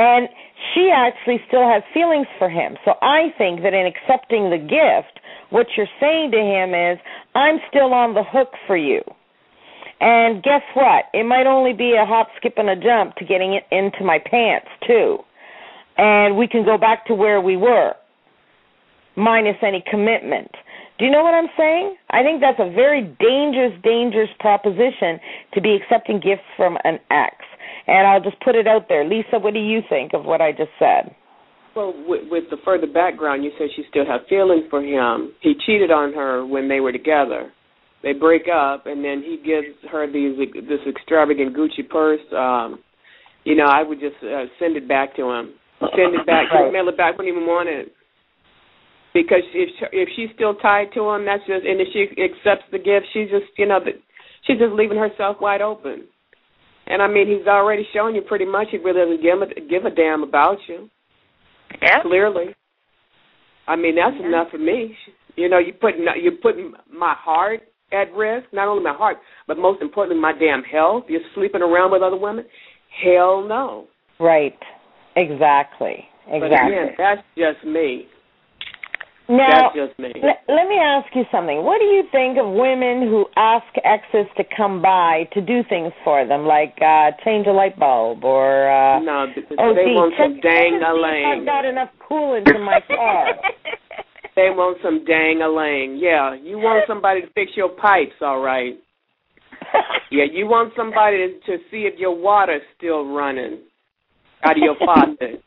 And she actually still has feelings for him. So I think that in accepting the gift, what you're saying to him is, I'm still on the hook for you. And guess what? It might only be a hop, skip, and a jump to getting it into my pants, too. And we can go back to where we were, minus any commitment. Do you know what I'm saying? I think that's a very dangerous, dangerous proposition to be accepting gifts from an ex. And I'll just put it out there. Lisa, what do you think of what I just said? Well, with, with the further background, you said she still had feelings for him. He cheated on her when they were together. They break up, and then he gives her these this extravagant Gucci purse. Um, you know, I would just uh, send it back to him. Send it back. Right. Mail it back. Wouldn't even want it. Because if if she's still tied to him, that's just, and if she accepts the gift, she's just, you know, she's just leaving herself wide open. And I mean, he's already shown you pretty much he really doesn't give a, give a damn about you. Yeah. Clearly. I mean, that's yeah. enough for me. You know, you put you're putting my heart at risk, not only my heart, but most importantly, my damn health. You're sleeping around with other women. Hell no. Right. Exactly. Exactly. But again, that's just me. Now, That's just me. L- let me ask you something. What do you think of women who ask exes to come by to do things for them, like uh, change a light bulb or... Uh, no, they oh, they gee, want check, some dang-a-lang. I've got enough coolant in my car. They want some dang-a-lang. Yeah, you want somebody to fix your pipes, all right. Yeah, you want somebody to, to see if your water's still running out of your faucet.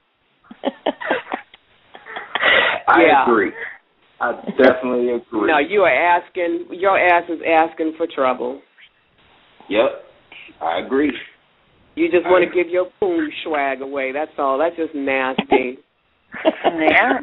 I yeah. agree. I definitely agree. No, you are asking, your ass is asking for trouble. Yep, I agree. You just want to give your poon swag away. That's all. That's just nasty. Yeah.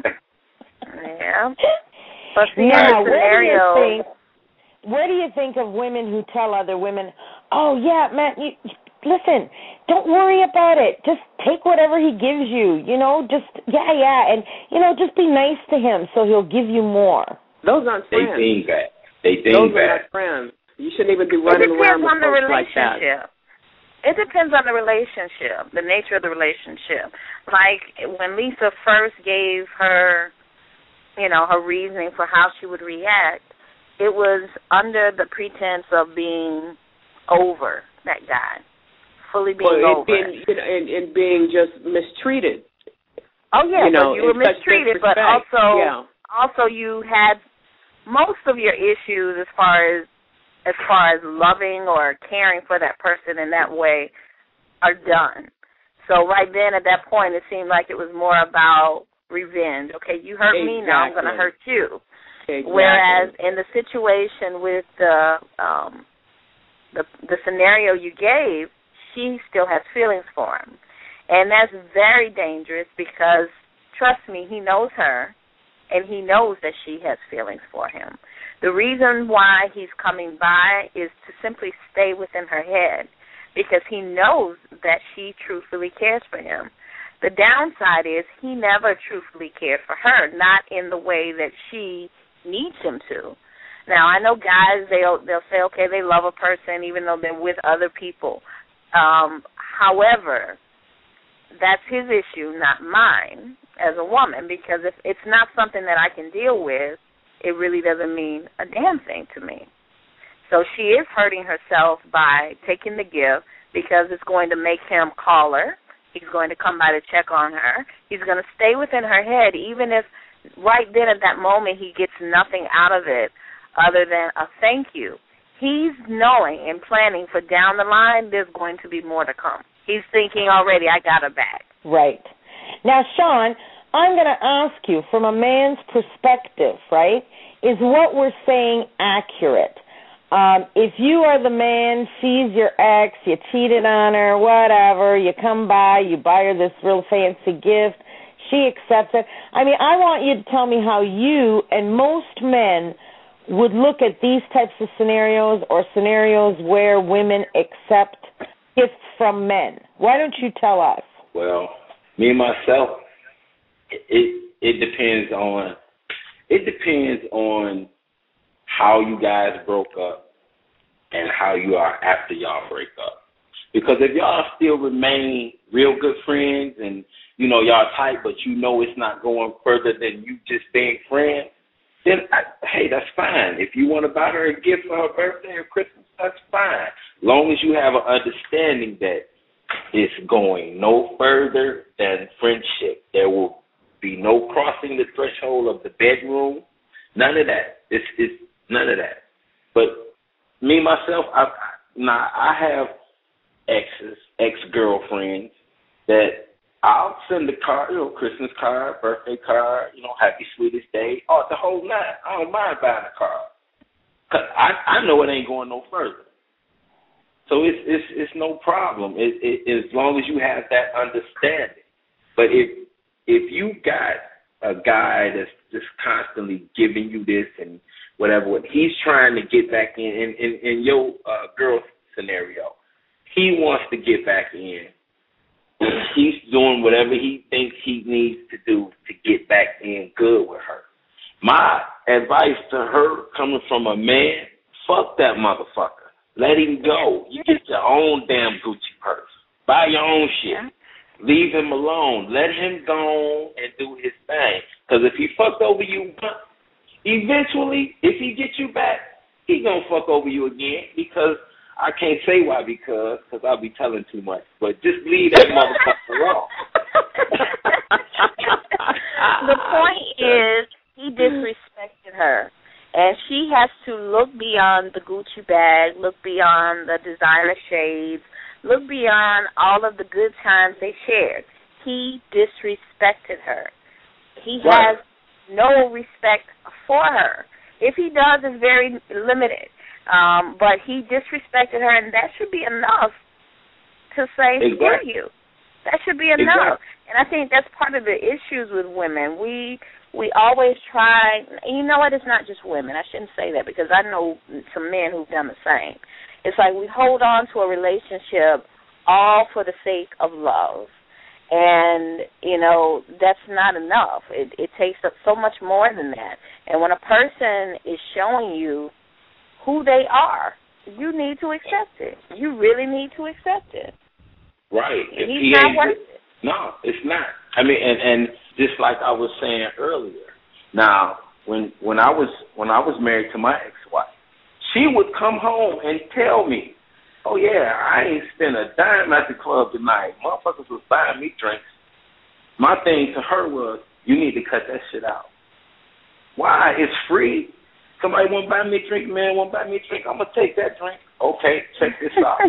Yeah. But the now, other scenario... What do you think, what do you think of women who tell other women, oh, yeah, man, you, listen, don't worry about it. Just take whatever he gives you, you know, just, yeah, yeah, and, you know, just be nice to him so he'll give you more. Those aren't friends. They ding back. They ding Those back. are not friends. You shouldn't even be running around with folks like that. It depends on the relationship, the nature of the relationship. Like when Lisa first gave her, you know, her reasoning for how she would react, it was under the pretense of being over that guy, fully being well, over. Being, you know, and, and being just mistreated. Oh, yeah, you know, you were mistreated, but also, yeah. also you had most of your issues as far as as far as loving or caring for that person in that way are done. So right then at that point it seemed like it was more about revenge. Okay, you hurt exactly. me, now I'm going to hurt you. Exactly. Whereas in the situation with the, um, the the scenario you gave, she still has feelings for him. And that's very dangerous because, trust me, he knows her, and he knows that she has feelings for him. The reason why he's coming by is to simply stay within her head because he knows that she truthfully cares for him. The downside is he never truthfully cared for her, not in the way that she needs him to. Now, I know guys, they'll, they'll say, okay, they love a person even though they're with other people. Um, however, that's his issue, not mine as a woman, because if it's not something that I can deal with, it really doesn't mean a damn thing to me. So she is hurting herself by taking the gift because it's going to make him call her. He's going to come by to check on her. He's going to stay within her head, even if right then at that moment he gets nothing out of it other than a thank you. He's knowing and planning for down the line there's going to be more to come. He's thinking already, I got her back. Right. Now, Sean, I'm going to ask you from a man's perspective, right, is what we're saying accurate? Um, if you are the man, sees your ex, you cheated on her, whatever, you come by, you buy her this real fancy gift, she accepts it. I mean, I want you to tell me how you and most men would look at these types of scenarios or scenarios where women accept gifts from men. Why don't you tell us? Well, me myself, it it depends on it depends on how you guys broke up and how you are after y'all break up. Because if y'all still remain real good friends and, you know, y'all tight, but you know it's not going further than you just being friends, then, I, hey, that's fine. If you want to buy her a gift for her birthday or Christmas, that's fine. Long as you have an understanding that it's going no further than friendship. There will be no crossing the threshold of the bedroom. None of that. It's, it's none of that. But me, myself, I, now I have exes, ex-girlfriends that I'll send a card, you know, Christmas card, birthday card, you know, happy sweetest day, oh, the whole nine. I don't mind buying a card. Cause I, I know it ain't going no further. So it's it's it's no problem it, it, as long as you have that understanding. But if if you got a guy that's just constantly giving you this and whatever, what he's trying to get back in, in, in, in your uh, girl scenario, he wants to get back in. He's doing whatever he thinks he needs to do to get back in good with her. My advice to her coming from a man, fuck that motherfucker. Let him go. You get your own damn Gucci purse. Buy your own shit. Leave him alone. Let him go and do his thing. Because if he fucked over you once, eventually, if he gets you back, he gonna fuck over you again. Because I can't say why because, because I'll be telling too much. But just leave that motherfucker alone. The point is, he disrespected her. And she has to look beyond the Gucci bag, look beyond the designer shades, look beyond all of the good times they shared. He disrespected her. He right. has no respect for her. If he does, it's very limited. Um, but he disrespected her, and that should be enough to say, screw exactly. you. That should be enough. Exactly. And I think that's part of the issues with women. We we always try, and you know what, it's not just women. I shouldn't say that because I know some men who've done the same. It's like we hold on to a relationship all for the sake of love. And, you know, that's not enough. It, it takes up so much more than that. And when a person is showing you who they are, you need to accept it. You really need to accept it. Right. If He's he not ain't, worth it. No, it's not. I mean, and, and just like I was saying earlier, now when when I was when I was married to my ex-wife, she would come home and tell me, "Oh yeah, I ain't spent a dime at the club tonight. Motherfuckers was buying me drinks." My thing to her was, "You need to cut that shit out." Why? It's free. Somebody want to buy me a drink, man. Want to buy me a drink? I'm gonna take that drink. Okay, check this out.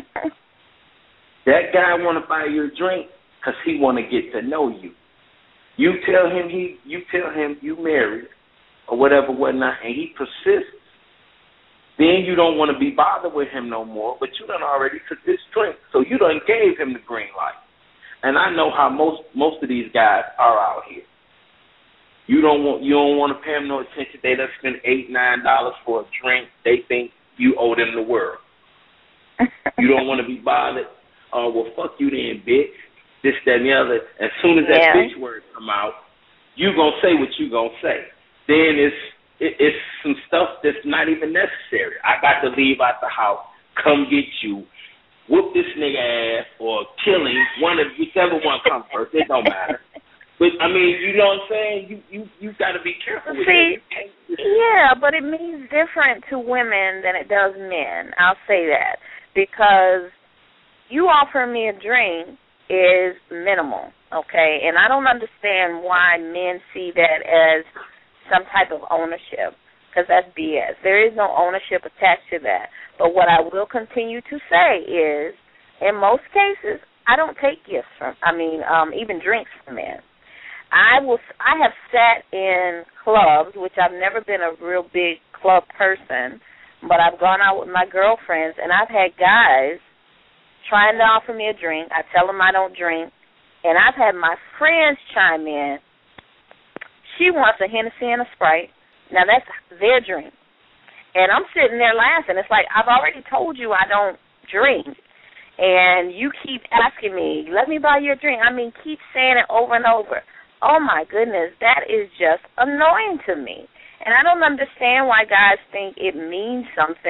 That guy want to buy you a drink because he want to get to know you. You tell him he, you tell him you married or whatever, whatnot, and he persists. Then you don't want to be bothered with him no more. But you done already took this drink, so you done gave him the green light. And I know how most most of these guys are out here. You don't want you don't want to pay them no attention. They done spend eight nine dollars for a drink. They think you owe them the world. You don't want to be bothered. Oh, well, fuck you then, bitch. This, that, and the other. As soon as that yeah. bitch word come out, you going to say what you going to say. Then it's, it, it's some stuff that's not even necessary. I got to leave out the house, come get you, whoop this nigga ass, or kill him. One of whichever one comes first. It don't matter. But, I mean, you know what I'm saying? You you, you got to be careful with See, that. yeah, but it means different to women than it does men. I'll say that. Because you offer me a drink is minimal, okay? And I don't understand why men see that as some type of ownership, because that's B S. There is no ownership attached to that. But what I will continue to say is, in most cases, I don't take gifts from, I mean, um, even drinks from men. I will. I have sat in clubs, which I've never been a real big club person, but I've gone out with my girlfriends, and I've had guys trying to offer me a drink. I tell them I don't drink. And I've had my friends chime in. She wants a Hennessy and a Sprite. Now, that's their drink. And I'm sitting there laughing. It's like, I've already told you I don't drink. And you keep asking me, let me buy you a drink. I mean, keep saying it over and over. Oh, my goodness, that is just annoying to me. And I don't understand why guys think it means something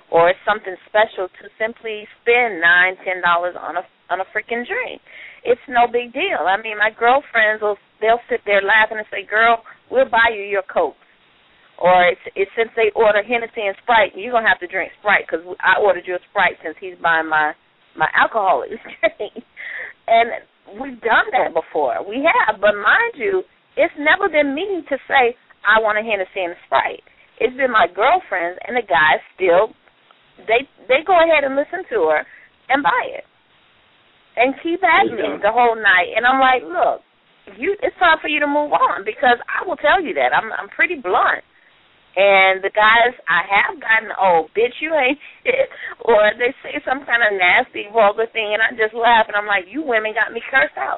or it's something special to simply spend nine, ten dollars on a on a freaking drink. It's no big deal. I mean, my girlfriends will they'll sit there laughing and say, "Girl, we'll buy you your Coke." Or it's, it's since they order Hennessy and Sprite, you're gonna have to drink Sprite because I ordered you a Sprite since he's buying my my alcoholic drink. And we've done that before. We have, but mind you, it's never been me to say I want a Hennessy and a Sprite. It's been my girlfriends, and the guys still they they go ahead and listen to her and buy it and keep at me the whole night. And I'm like, look, you it's time for you to move on because I will tell you that I'm I'm pretty blunt. And the guys, I have gotten, oh, bitch, you ain't shit. Or they say some kind of nasty, vulgar thing, and I just laugh, and I'm like, you women got me cursed out.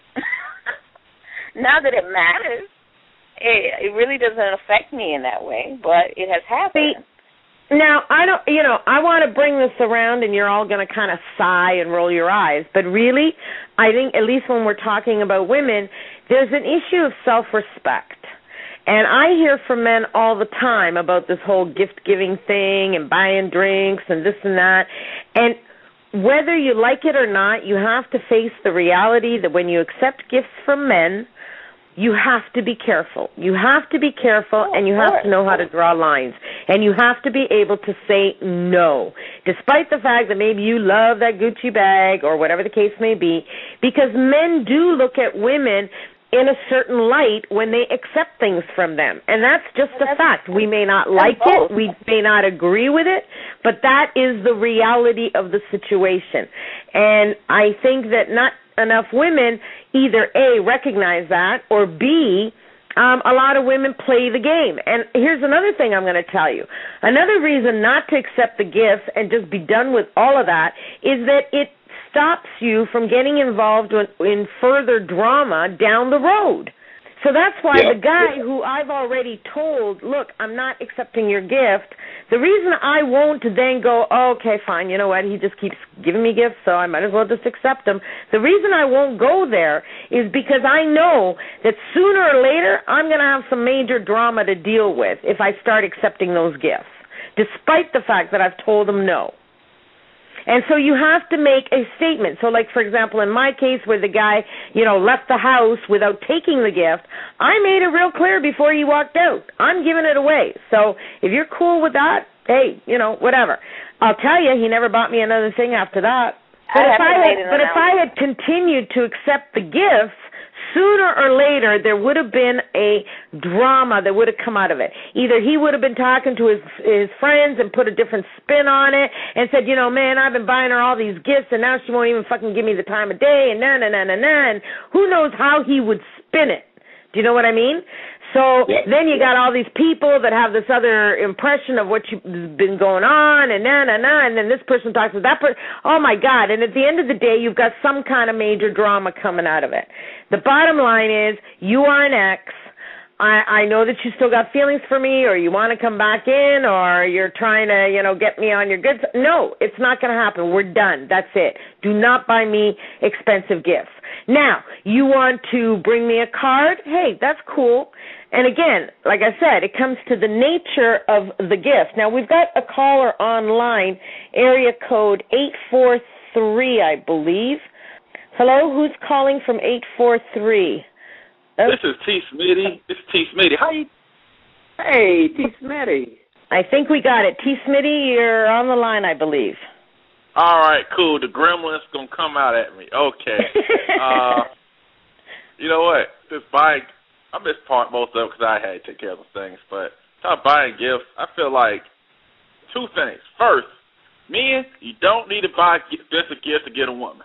Not that it matters. It, it really doesn't affect me in that way, but it has happened. See, now, I don't, you know, I want to bring this around, and you're all going to kind of sigh and roll your eyes. But really, I think, at least when we're talking about women, there's an issue of self-respect. And I hear from men all the time about this whole gift-giving thing and buying drinks and this and that. And whether you like it or not, you have to face the reality that when you accept gifts from men, you have to be careful. You have to be careful, oh, and you have to know how to draw lines. And you have to be able to say no, despite the fact that maybe you love that Gucci bag or whatever the case may be, because men do look at women in a certain light when they accept things from them. And that's just a fact. We may not like it, we may not agree with it, but that is the reality of the situation. And I think that not enough women either A, recognize that, or B, um, a lot of women play the game. And here's another thing I'm going to tell you. Another reason not to accept the gifts and just be done with all of that is that it stops you from getting involved in, in further drama down the road. So that's why yeah. the guy who I've already told, look, I'm not accepting your gift, the reason I won't then go, oh, okay, fine, you know what, he just keeps giving me gifts, so I might as well just accept them. The reason I won't go there is because I know that sooner or later I'm going to have some major drama to deal with if I start accepting those gifts, despite the fact that I've told them no. And so you have to make a statement. So, like, for example, in my case where the guy, you know, left the house without taking the gift, I made it real clear before he walked out. I'm giving it away. So if you're cool with that, hey, you know, whatever. I'll tell you, he never bought me another thing after that. But, if I, had, but if I had continued to accept the gifts, sooner or later there would have been a drama that would have come out of it. Either he would have been talking to his his friends and put a different spin on it and said, you know, man, I've been buying her all these gifts and now she won't even fucking give me the time of day and na na na na na. And who knows how he would spin it. Do you know what I mean? So yeah. then you got all these people that have this other impression of what you've been going on and na, na, na, and then this person talks with that person. Oh, my God. And at the end of the day, you've got some kind of major drama coming out of it. The bottom line is you are an ex. I, I know that you still got feelings for me or you want to come back in or you're trying to, you know, get me on your good side. No, it's not going to happen. We're done. That's it. Do not buy me expensive gifts. Now, you want to bring me a card? Hey, that's cool. And again, like I said, it comes to the nature of the gift. Now, we've got a caller online, area code eight four three, I believe. Hello, who's calling from eight four three? Oh. This is T. Smitty. This is T. Smitty. How you? Hey, T. Smitty. I think we got it. T. Smitty, you're on the line, I believe. All right, cool. The gremlin's going to come out at me. Okay. uh, you know what? Just buying, I missed part most of it because I had to take care of some things. But talk buying gifts, I feel like two things. First, men, you don't need to buy expensive gifts to get a woman.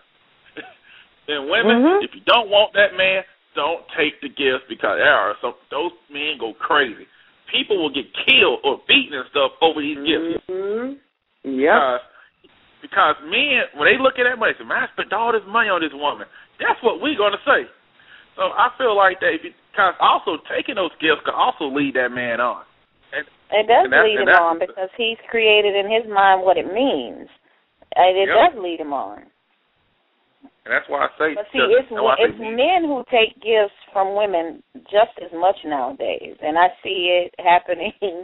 And women, mm-hmm. if you don't want that man, don't take the gifts because there are some, those men go crazy. People will get killed or beaten and stuff over these gifts. Mm-hmm. Yeah. Because men, when they look at that money, say, man, I spent all this money on this woman. That's what we're going to say. So I feel like that, because also taking those gifts can also lead that man on. And, it does lead him on because he's created in his mind what it means. And it yep. does lead him on. And that's why I say, but see, it's, it's men who take gifts from women just as much nowadays. And I see it happening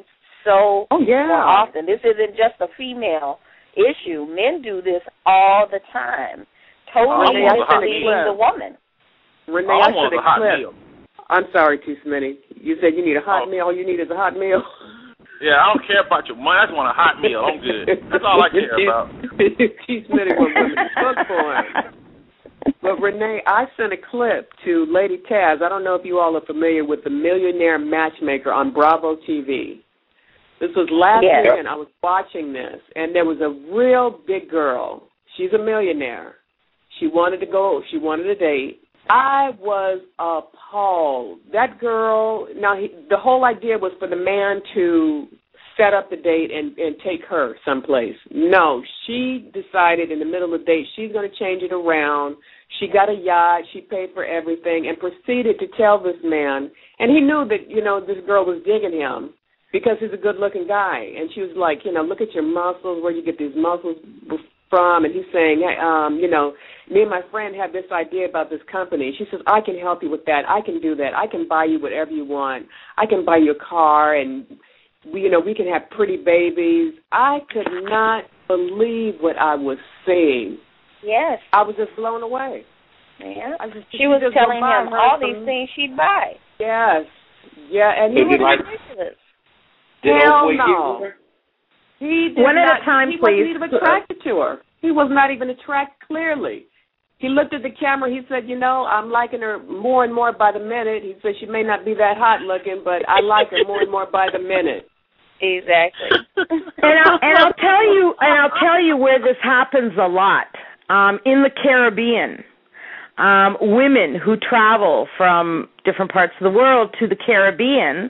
so oh, yeah. more often. This isn't just a female issue. Men do this all the time, totally misleading the woman. Renee, all I, I want should is a hot clip. meal. I'm sorry, T. Smitty. You said you need a hot oh. meal. All you need is a hot meal. Yeah, I don't care about your money. I just want a hot meal. I'm good. That's all I care about. T. Smitty was women cook for him. But, Renee, I sent a clip to Lady Taz. I don't know if you all are familiar with the Millionaire Matchmaker on Bravo T V. This was last yeah. weekend. I was watching this, and there was a real big girl. She's a millionaire. She wanted to go. She wanted a date. I was appalled. That girl, now he, the whole idea was for the man to set up the date and, and take her someplace. No, she decided in the middle of the date she's going to change it around. She got a yacht, she paid for everything, and proceeded to tell this man, and he knew that, you know, this girl was digging him because he's a good-looking guy. And she was like, you know, look at your muscles, where you get these muscles from. And he's saying, hey, um, you know, me and my friend have this idea about this company. She says, I can help you with that. I can do that. I can buy you whatever you want. I can buy you a car, and, we, you know, we can have pretty babies. I could not believe what I was seeing. Yes. I was just blown away. Yeah. I just, she was just telling him all from, these things she'd buy. Yes. Yeah, and he Is was it like, ridiculous. did Hell Oprah no. give her? He did One not, at a time, he please. wasn't even attracted to her. He was not even attracted clearly. He looked at the camera. He said, you know, I'm liking her more and more by the minute. He said she may not be that hot looking, but I like her more and more by the minute. Exactly. and, I'll, and I'll tell you, and I'll tell you where this happens a lot. Um, in the Caribbean, um, women who travel from different parts of the world to the Caribbean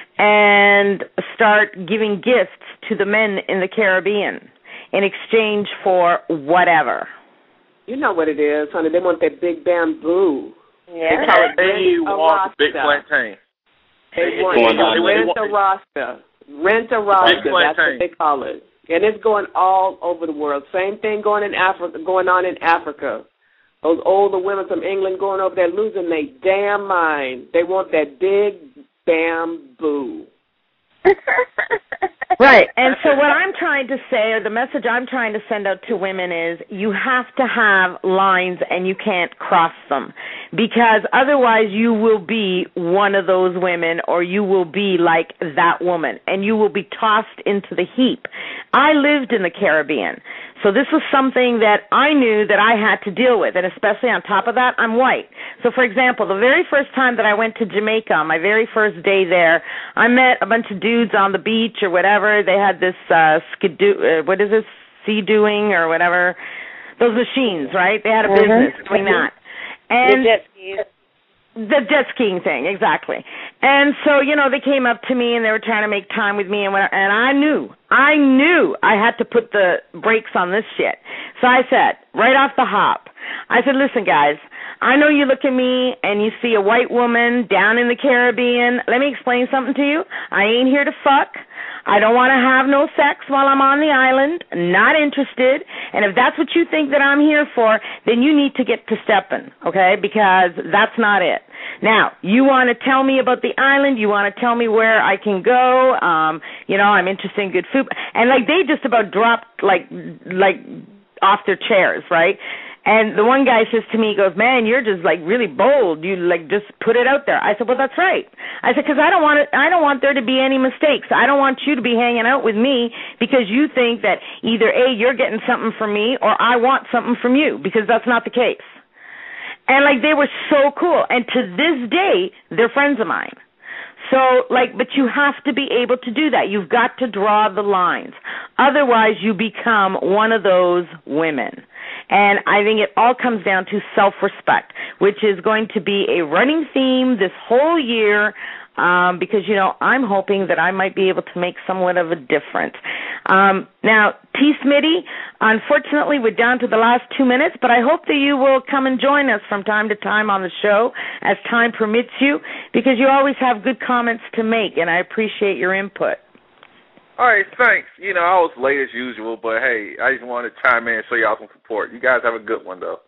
and start giving gifts to the men in the Caribbean in exchange for whatever. You know what it is, honey. They want that big bamboo. Yeah. They call it They want the big rasta. plantain. They want Going on. rent a rasta. Rent a rasta. Big That's plantain. what they call it. And it's going all over the world. Same thing going in Africa, going on in Africa. Those older women from England going over there losing their damn mind. They want that big bamboo. Right. And so what I'm trying to say, or the message I'm trying to send out to women is you have to have lines and you can't cross them, because otherwise you will be one of those women, or you will be like that woman, and you will be tossed into the heap. I lived in the Caribbean, so this was something that I knew that I had to deal with, and especially on top of that, I'm white. So, for example, the very first time that I went to Jamaica, my very first day there, I met a bunch of dudes on the beach or whatever. They had this uh, skidoo, uh, what is this, sea-doing or whatever, those machines, right? They had a mm-hmm. business doing that. And the jet skis. The jet skiing thing, exactly. And so, you know, they came up to me and they were trying to make time with me, and whatever, and I knew, I knew I had to put the brakes on this shit. So I said, right off the hop, I said, listen, guys, I know you look at me and you see a white woman down in the Caribbean. Let me explain something to you. I ain't here to fuck. I don't want to have no sex while I'm on the island. Not interested. And if that's what you think that I'm here for, then you need to get to stepping, okay? Because that's not it. Now, you want to tell me about the island. You want to tell me where I can go. Um, you know, I'm interested in good food. And, like, they just about dropped, like, like off their chairs, right? And the one guy says to me, he goes, man, you're just, like, really bold. You, like, just put it out there. I said, well, that's right. I said, because I don't want it, I don't want there to be any mistakes. I don't want you to be hanging out with me because you think that either, A, you're getting something from me, or I want something from you, because that's not the case. And, like, they were so cool. And to this day, they're friends of mine. So, like, but you have to be able to do that. You've got to draw the lines. Otherwise, you become one of those women. And I think it all comes down to self-respect, which is going to be a running theme this whole year, um, because, you know, I'm hoping that I might be able to make somewhat of a difference. Um, now, T. Smitty, unfortunately, we're down to the last two minutes, but I hope that you will come and join us from time to time on the show as time permits you, because you always have good comments to make, and I appreciate your input. All right, thanks. You know, I was late as usual, but, hey, I just wanted to chime in and show y'all some support. You guys have a good one, though.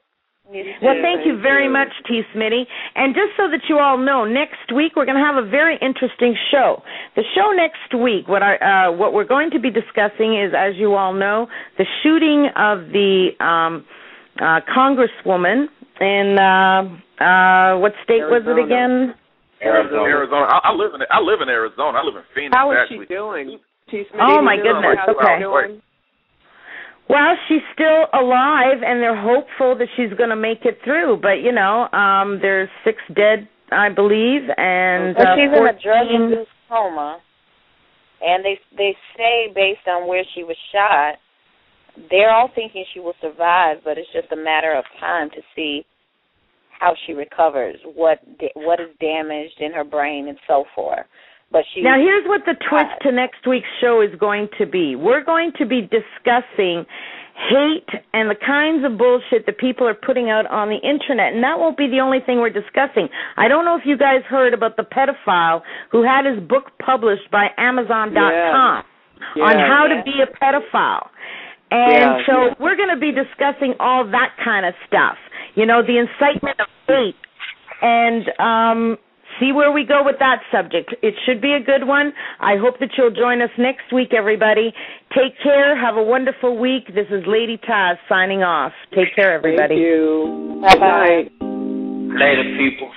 Well, thank you very much, T. Smitty. And just so that you all know, next week we're going to have a very interesting show. The show next week, what our uh, what we're going to be discussing is, as you all know, the shooting of the um, uh, Congresswoman in uh, uh, what state Arizona. was it again? Arizona. Arizona. I, I live in I live in Arizona. I live in Phoenix. How is actually. she doing? T. Smitty, Oh my do you know goodness. how she's Okay. doing? Well, she's still alive, and they're hopeful that she's going to make it through. But you know, um, there's six dead, I believe, and well, uh, she's in a fourteen... drug-induced coma, and they they say based on where she was shot, they're all thinking she will survive, but it's just a matter of time to see how she recovers, what what is damaged in her brain, and so forth. But she Now, here's what the twist to next week's show is going to be. We're going to be discussing hate and the kinds of bullshit that people are putting out on the Internet, and that won't be the only thing we're discussing. I don't know if you guys heard about the pedophile who had his book published by Amazon dot com Yeah. on Yeah. how Yeah. to be a pedophile. And Yeah. so we're going to be discussing all that kind of stuff, you know, the incitement of hate, and um, see where we go with that subject. It should be a good one. I hope that you'll join us next week, everybody. Take care. Have a wonderful week. This is Lady Taz signing off. Take care, everybody. Thank you. Bye-bye. Good night. Later, people.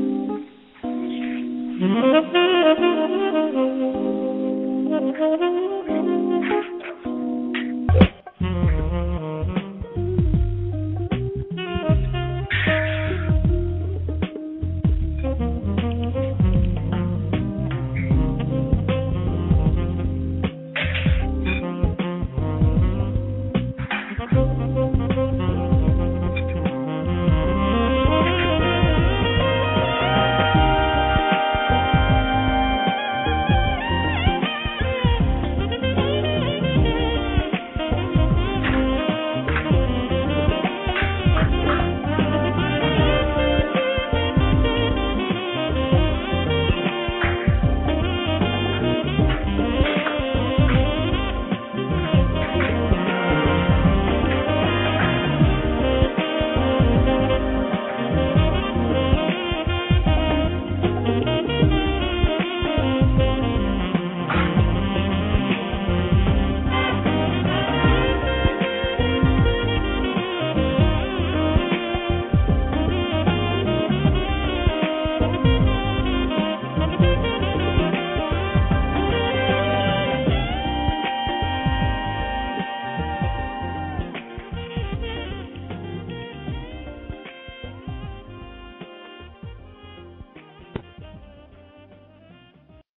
Mm-hmm.